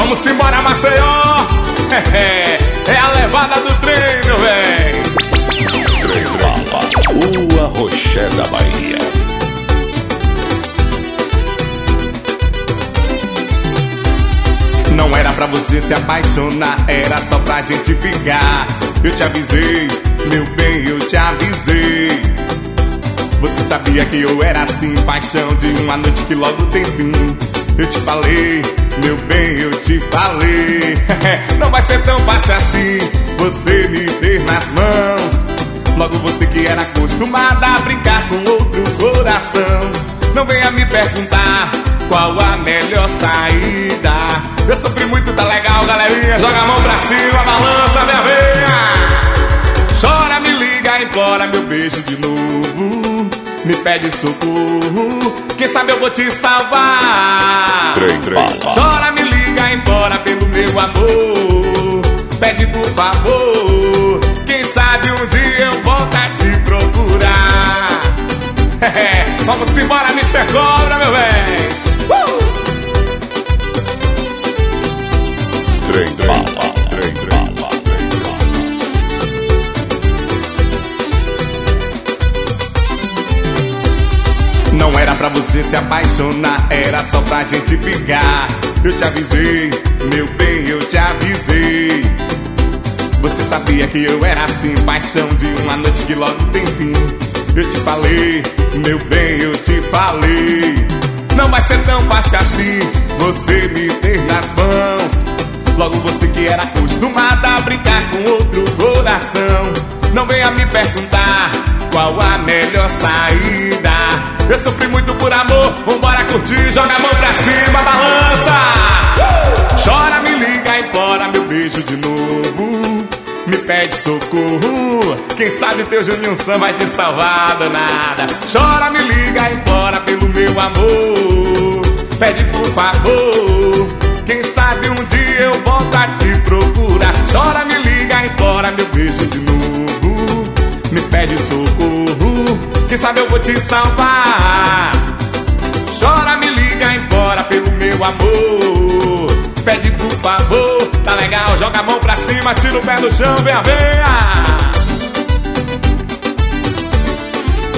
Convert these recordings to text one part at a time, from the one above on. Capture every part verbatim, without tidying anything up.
Vamos embora, Maceió. É a levada do trem, meu véi. Rua Roché da Bahia. Não era pra você se apaixonar, era só pra gente ficar. Eu te avisei, meu bem, eu te avisei. Você sabia que eu era assim, paixão de uma noite que logo tem fim. Eu te falei, meu bem, eu te falei. Não vai ser tão fácil assim, você me ter nas mãos. Logo você que era acostumada a brincar com outro coração. Não venha me perguntar qual a melhor saída. Eu sofri muito, tá legal, galerinha. Joga a mão pra cima, balança minha veia. Chora, me liga, implora meu beijo de novo. Me pede socorro, quem sabe eu vou te salvar. Trem, trem. Chora, me liga, implora pelo meu amor. Pede por favor, quem sabe um dia eu volto a te procurar. Vamos embora, mister Cobra, meu bem. uh! Trem, trem, trem, trem. Não era pra você se apaixonar, era só pra gente ficar. Eu te avisei, meu bem, eu te avisei. Você sabia que eu era assim, paixão de uma noite que logo tem fim. Eu te falei, meu bem, eu te falei. Não vai ser tão fácil assim, você me ter nas mãos. Logo você que era acostumada a brincar com outro coração. Não venha me perguntar qual a melhor saída. Eu sofri muito por amor, vambora curtir, joga a mão pra cima, balança. Chora, me liga, implora meu beijo de novo. Me pede socorro, quem sabe teu Juninho Sam vai te salvar, danada. Chora, me liga, implora pelo meu amor. Pede por favor, quem sabe um dia eu volto a te procurar. Chora, me liga, implora meu beijo de novo. Me pede socorro, quem sabe eu vou te salvar. Chora, me liga, implora pelo meu amor. Pede por favor, tá legal, joga a mão pra cima, tira o pé do chão, venha, venha.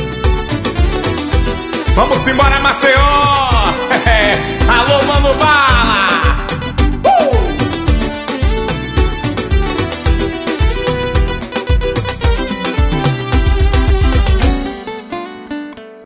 Vamos embora, Maceió. Alô, Mano Bar.